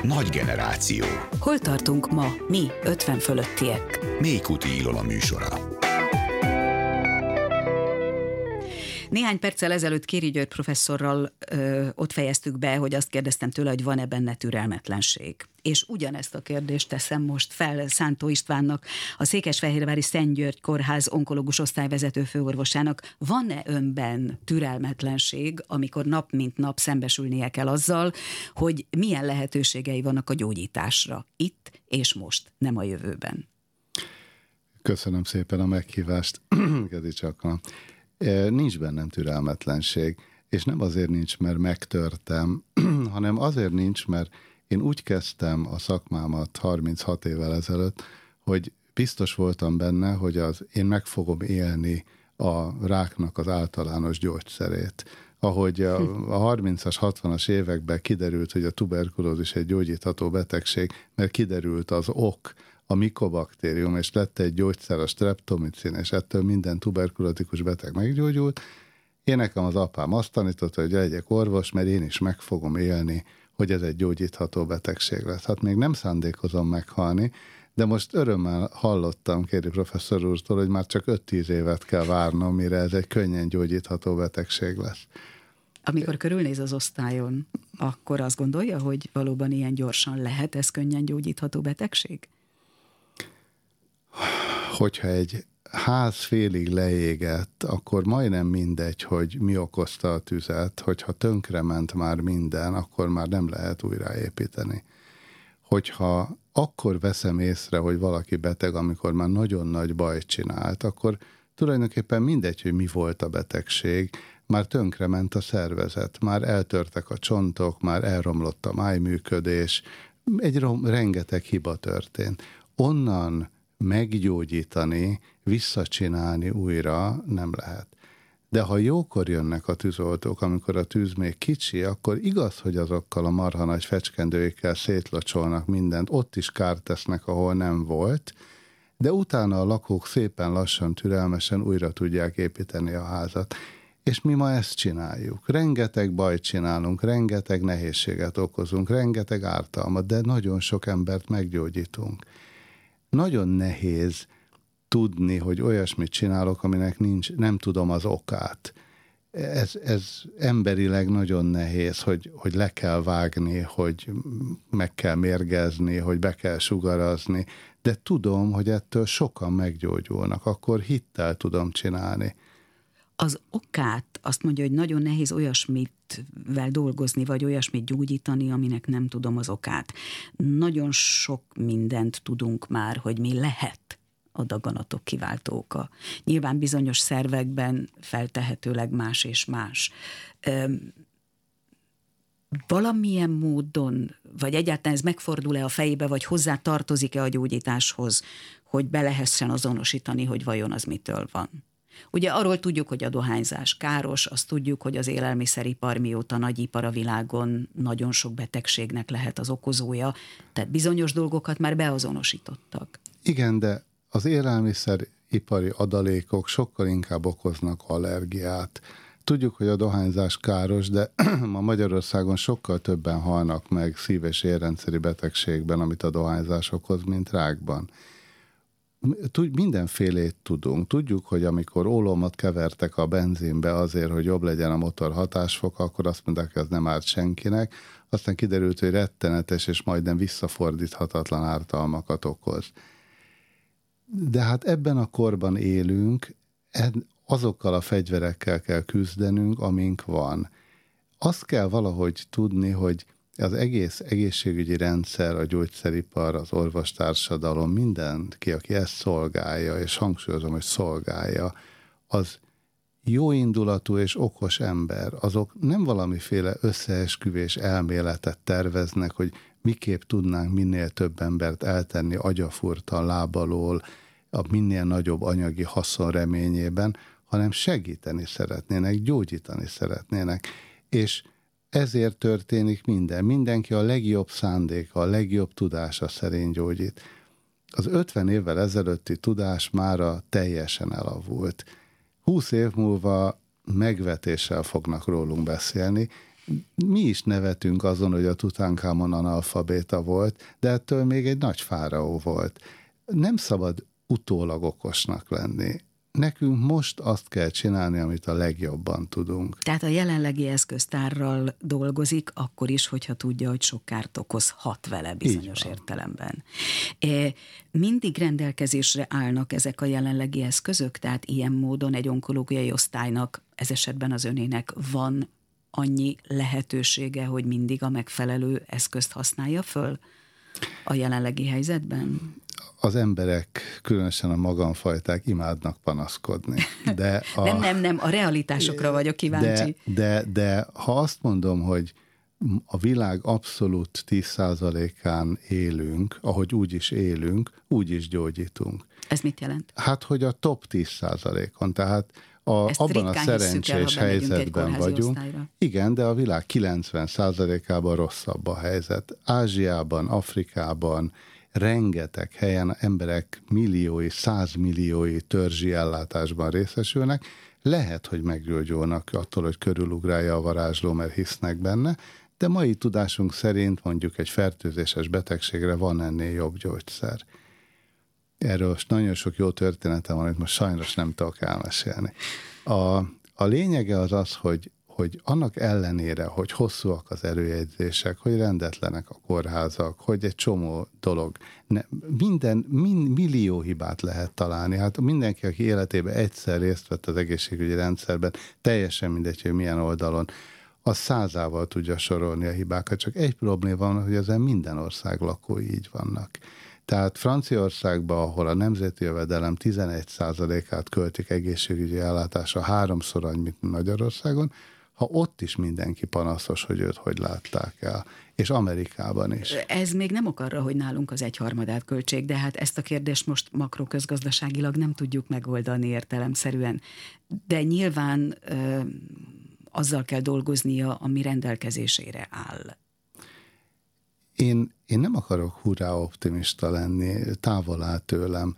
Nagy generáció. Hol tartunk ma, mi 50 fölöttiek? Mélykuti Ilona műsora. Néhány perccel ezelőtt Kéri György professzorral ott fejeztük be, hogy azt kérdeztem tőle, hogy van-e benne türelmetlenség. És ugyanezt a kérdést teszem most fel Szántó Istvánnak, a Székesfehérvári Szent György Kórház onkológus osztályvezető főorvosának. Van-e önben türelmetlenség, amikor nap mint nap szembesülnie kell azzal, hogy milyen lehetőségei vannak a gyógyításra itt és most, nem a jövőben? Köszönöm szépen a meghívást, Gedi Csaka. Nincs bennem türelmetlenség, és nem azért nincs, mert megtörtem, hanem azért nincs, mert én úgy kezdtem a szakmámat 36 évvel ezelőtt, hogy biztos voltam benne, hogy én meg fogom élni a ráknak az általános gyógyszerét. Ahogy a 30-as, 60-as években kiderült, hogy a tuberkulózis egy gyógyítható betegség, mert kiderült az ok, a mikobaktérium, és lett egy gyógyszer, a streptomicin, és ettől minden tuberkulótikus beteg meggyógyult. Én nekem az apám azt tanította, hogy legyek orvos, mert én is meg fogom élni, hogy ez egy gyógyítható betegség lesz. Hát még nem szándékozom meghalni, de most örömmel hallottam Kéri professzor úrtól, hogy már csak 5-10 évet kell várnom, mire ez egy könnyen gyógyítható betegség lesz. Amikor körülnéz az osztályon, akkor azt gondolja, hogy valóban ilyen gyorsan lehet ez könnyen gyógyítható betegség? Hogyha egy ház félig leégett, akkor majdnem mindegy, hogy mi okozta a tüzet, hogyha tönkrement már minden, akkor már nem lehet újraépíteni. Hogyha akkor veszem észre, hogy valaki beteg, amikor már nagyon nagy bajt csinált, akkor tulajdonképpen mindegy, hogy mi volt a betegség, már tönkrement a szervezet, már eltörtek a csontok, már elromlott a májműködés, rengeteg hiba történt. Onnan meggyógyítani, visszacsinálni újra nem lehet. De ha jókor jönnek a tűzoltók, amikor a tűz még kicsi, akkor igaz, hogy azokkal a marha nagy fecskendőikkel szétlocsolnak mindent, ott is kárt tesznek, ahol nem volt, de utána a lakók szépen lassan, türelmesen újra tudják építeni a házat. És mi ma ezt csináljuk. Rengeteg bajt csinálunk, rengeteg nehézséget okozunk, rengeteg ártalmat, de nagyon sok embert meggyógyítunk. Nagyon nehéz tudni, hogy olyasmit csinálok, aminek nem tudom az okát. Ez emberileg nagyon nehéz, hogy le kell vágni, hogy meg kell mérgezni, hogy be kell sugarazni, de tudom, hogy ettől sokan meggyógyulnak, akkor hittel tudom csinálni. Az okát azt mondja, hogy nagyon nehéz olyasmitvel dolgozni, vagy olyasmit gyógyítani, aminek nem tudom az okát. Nagyon sok mindent tudunk már, hogy mi lehet a daganatok kiváltó oka. Nyilván bizonyos szervekben feltehetőleg más és más. Valamilyen módon, vagy egyáltalán ez megfordul-e a fejébe, vagy hozzá tartozik-e a gyógyításhoz, hogy be lehessen azonosítani, hogy vajon az mitől van? Ugye arról tudjuk, hogy a dohányzás káros, azt tudjuk, hogy az élelmiszeripar mióta nagy ipar a világon nagyon sok betegségnek lehet az okozója, tehát bizonyos dolgokat már beazonosítottak. Igen, de az élelmiszeripari adalékok sokkal inkább okoznak allergiát. Tudjuk, hogy a dohányzás káros, de ma Magyarországon sokkal többen halnak meg szív- és érrendszeri betegségben, amit a dohányzás okoz, mint rákban. Mindenfélét tudunk. Tudjuk, hogy amikor ólomot kevertek a benzinbe azért, hogy jobb legyen a motor hatásfoka, akkor azt mondták, hogy ez nem árt senkinek. Aztán kiderült, hogy rettenetes és majdnem visszafordíthatatlan ártalmakat okoz. De hát ebben a korban élünk, azokkal a fegyverekkel kell küzdenünk, amink van. Azt kell valahogy tudni, hogy az egész egészségügyi rendszer, a gyógyszeripar, az orvostársadalom, mindenki, aki ezt szolgálja, és hangsúlyozom, hogy szolgálja, az jóindulatú és okos ember. Azok nem valamiféle összeesküvés elméletet terveznek, hogy miképp tudnánk minél több embert eltenni agyafurtan lábalól, a minél nagyobb anyagi haszon reményében, hanem segíteni szeretnének, gyógyítani szeretnének. És ezért történik minden. Mindenki a legjobb szándéka, a legjobb tudása szerint gyógyít. Az 50 évvel ezelőtti tudás mára teljesen elavult. 20 év múlva megvetéssel fognak rólunk beszélni, mi is nevetünk azon, hogy a Tutankamon analfabéta volt, de ettől még egy nagy fáraó volt. Nem szabad utólag okosnak lenni. Nekünk most azt kell csinálni, amit a legjobban tudunk. Tehát a jelenlegi eszköztárral dolgozik, akkor is, hogyha tudja, hogy sok kárt okozhat vele bizonyos értelemben. Mindig rendelkezésre állnak ezek a jelenlegi eszközök, tehát ilyen módon egy onkológiai osztálynak, ez esetben az önének van annyi lehetősége, hogy mindig a megfelelő eszközt használja föl a jelenlegi helyzetben? Az emberek, különösen a magamfajták imádnak panaszkodni. De nem, a realitásokra vagyok kíváncsi. De ha azt mondom, hogy a világ abszolút 10%-án élünk, ahogy úgy is élünk, úgy is gyógyítunk. Ez mit jelent? Hát, hogy a top 10%-on, tehát abban a szerencsés helyzetben vagyunk. Osztályra. Igen, de a világ 90%-ában rosszabb a helyzet. Ázsiában, Afrikában, rengeteg helyen emberek milliói, 100 milliói törzsi ellátásban részesülnek. Lehet, hogy meggyógyulnak attól, hogy körülugrálja a varázsló, mert hisznek benne, de mai tudásunk szerint mondjuk egy fertőzéses betegségre van ennél jobb gyógyszer. Erről nagyon sok jó történetem van, amit most sajnos nem tudok elmesélni. A lényege az, hogy annak ellenére, hogy hosszúak az előjegyzések, hogy rendetlenek a kórházak, hogy egy csomó dolog, millió hibát lehet találni. Hát mindenki, aki életében egyszer részt vett az egészségügyi rendszerben, teljesen mindegy, hogy milyen oldalon, az 100-ával tudja sorolni a hibákat. Csak egy probléma van, hogy ezen minden ország lakói így vannak. Tehát Franciaországban, ahol a nemzeti jövedelem 11%-át költik egészségügyi ellátásra, 3-szor annyi, mint Magyarországon, ha ott is mindenki panaszos, hogy őt hogy látták el. És Amerikában is. Ez még nem ok arra, hogy nálunk az 1/3 költség, de hát ezt a kérdést most makroközgazdaságilag nem tudjuk megoldani értelemszerűen. De nyilván azzal kell dolgoznia, ami rendelkezésére áll. Én nem akarok hurrá optimista lenni, távol áll tőlem,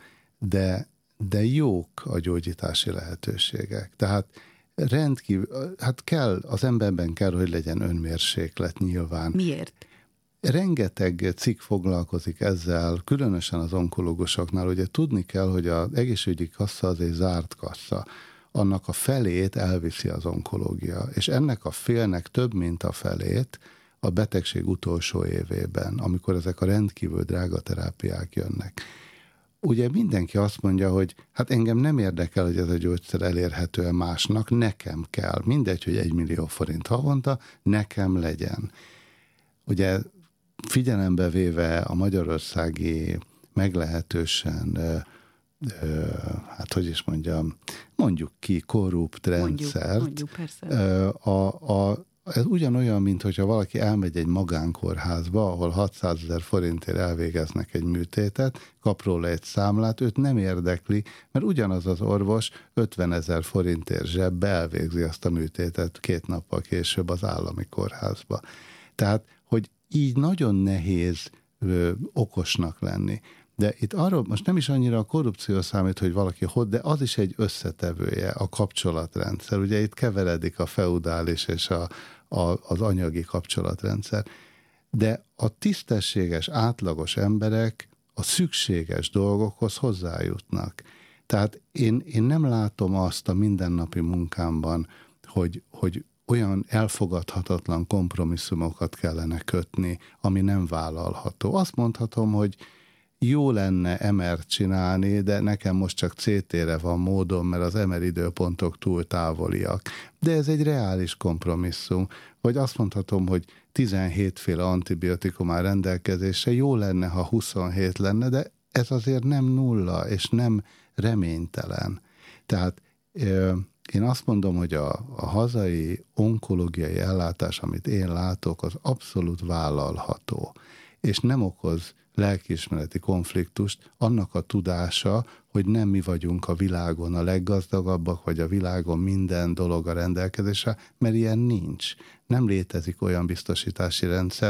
de jók a gyógyítási lehetőségek. Tehát rendkívül, hát kell, az emberben kell, hogy legyen önmérséklet nyilván. Miért? Rengeteg cikk foglalkozik ezzel, különösen az onkológusoknál. Ugye tudni kell, hogy az egészségügyi kassa az egy zárt kassa. Annak a felét elviszi az onkológia, és ennek a félnek több, mint a felét a betegség utolsó évében, amikor ezek a rendkívül drága terápiák jönnek. Ugye mindenki azt mondja, hogy hát engem nem érdekel, hogy ez a gyógyszer elérhető-e másnak, nekem kell. Mindegy, hogy 1 millió forint havonta, nekem legyen. Ugye figyelembe véve a magyarországi meglehetősen, hát hogy is mondjam, mondjuk ki korrupt rendszert. Mondjuk persze. Ez ugyanolyan, mint hogyha valaki elmegy egy magánkórházba, ahol 600 000 forintért elvégeznek egy műtétet, kap róla egy számlát, őt nem érdekli, mert ugyanaz az orvos 50 000 forintért zsebbe elvégzi azt a műtétet 2 nappal később az állami kórházba. Tehát, hogy így nagyon nehéz okosnak lenni. De itt arról most nem is annyira a korrupció számít, hogy valaki de az is egy összetevője, a kapcsolatrendszer. Ugye itt keveredik a feudális és az anyagi kapcsolatrendszer. De a tisztességes, átlagos emberek a szükséges dolgokhoz hozzájutnak. Tehát én nem látom azt a mindennapi munkámban, hogy olyan elfogadhatatlan kompromisszumokat kellene kötni, ami nem vállalható. Azt mondhatom, hogy jó lenne MR-t csinálni, de nekem most csak CT-re van módom, mert az MR időpontok túl távoliak. De ez egy reális kompromisszum. Vagy azt mondhatom, hogy 17 féle antibiotikum áll rendelkezésre, jó lenne, ha 27 lenne, de ez azért nem nulla, és nem reménytelen. Tehát én azt mondom, hogy a hazai onkológiai ellátás, amit én látok, az abszolút vállalható, és nem okoz lelkiismereti konfliktust, annak a tudása, hogy nem mi vagyunk a világon a leggazdagabbak, vagy a világon minden dolog a rendelkezésre, mert ilyen nincs. Nem létezik olyan biztosítási rendszer,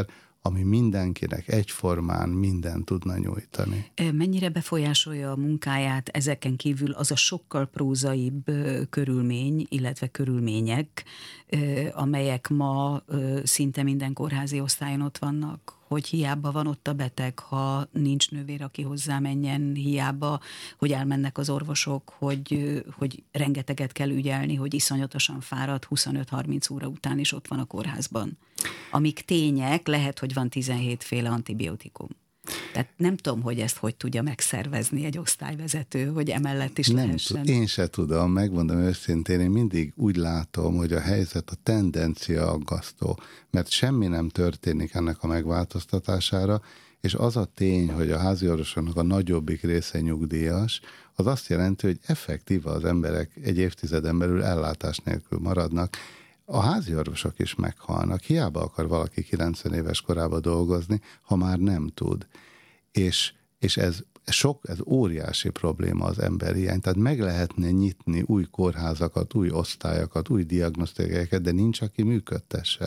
ami mindenkinek egyformán mindent tudna nyújtani. Mennyire befolyásolja a munkáját ezeken kívül az a sokkal prózaibb körülmény, illetve körülmények, amelyek ma szinte minden kórházi osztályon ott vannak, hogy hiába van ott a beteg, ha nincs nővér, aki hozzá menjen, hiába, hogy elmennek az orvosok, hogy rengeteget kell ügyelni, hogy iszonyatosan fáradt, 25-30 óra után is ott van a kórházban. Amik tények, lehet, hogy van 17 féle antibiotikum. Tehát nem tudom, hogy ezt hogy tudja megszervezni egy osztályvezető, hogy emellett is lehessen. Én se tudom, megmondom őszintén, én mindig úgy látom, hogy a helyzet, a tendencia aggasztó, mert semmi nem történik ennek a megváltoztatására, és az a tény, hogy a háziorvosoknak a nagyobbik része nyugdíjas, az azt jelenti, hogy effektíve az emberek egy évtizeden belül ellátás nélkül maradnak. A háziorvosok is meghalnak, hiába akar valaki 90 éves korában dolgozni, ha már nem tud. És ez óriási probléma az emberhiány. Tehát meg lehetne nyitni új kórházakat, új osztályokat, új diagnosztikákat, de nincs, aki működtesse.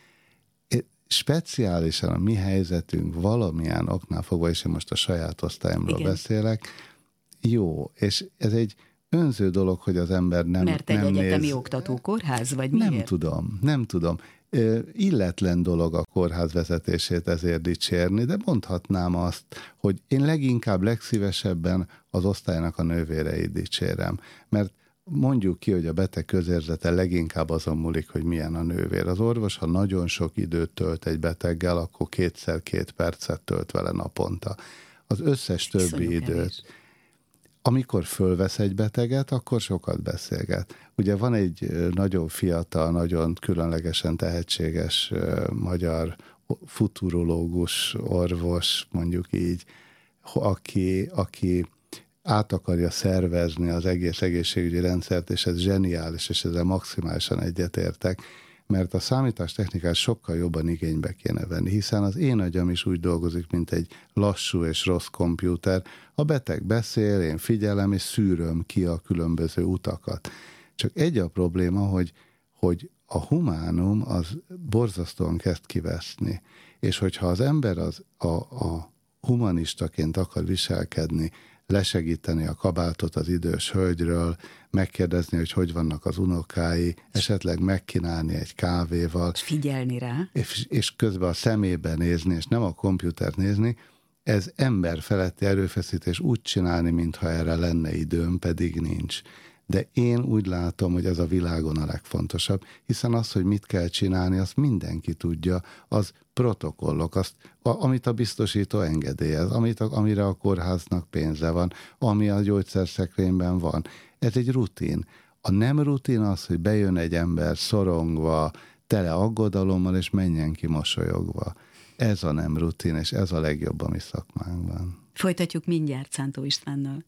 Speciálisan a mi helyzetünk valamilyen oknál fogva, és én most a saját osztályomról beszélek, jó, és ez egy önző dolog, hogy az ember nem néz. Mert egy egyetemi oktatókórház, vagy miért? Nem tudom. Illetlen dolog a kórház vezetését ezért dicsérni, de mondhatnám azt, hogy én legszívesebben az osztálynak a nővéreit dicsérem. Mert mondjuk ki, hogy a beteg közérzete leginkább azon múlik, hogy milyen a nővér. Az orvos, ha nagyon sok időt tölt egy beteggel, akkor 2x2 percet tölt vele naponta. Az összes többi időt. Amikor fölvesz egy beteget, akkor sokat beszélget. Ugye van egy nagyon fiatal, nagyon különlegesen tehetséges magyar futurológus, orvos, mondjuk így, aki át akarja szervezni az egész egészségügyi rendszert, és ez zseniális, és ezzel maximálisan egyetértek, mert a számítástechnikát sokkal jobban igénybe kéne venni, hiszen az én agyam is úgy dolgozik, mint egy lassú és rossz kompjúter. A beteg beszél, én figyelem, és szűröm ki a különböző utakat. Csak egy a probléma, hogy a humánum az borzasztóan kezd kiveszni, és hogyha az ember a humanistaként akar viselkedni, lesegíteni a kabátot az idős hölgyről, megkérdezni, hogy vannak az unokái, esetleg megkínálni egy kávéval. És figyelni rá. És közben a szemébe nézni, és nem a kompjútert nézni, ez ember feletti erőfeszítés úgy csinálni, mintha erre lenne időm, pedig nincs. De én úgy látom, hogy ez a világon a legfontosabb, hiszen az, hogy mit kell csinálni, azt mindenki tudja, az protokollok, amit a biztosító engedélyez, amire a kórháznak pénze van, ami a gyógyszerszekrényben van. Ez egy rutin. A nem rutin az, hogy bejön egy ember szorongva, tele aggodalommal, és menjen ki mosolyogva. Ez a nem rutin, és ez a legjobb a mi szakmánkban. Folytatjuk mindjárt Szántó Istvánnal.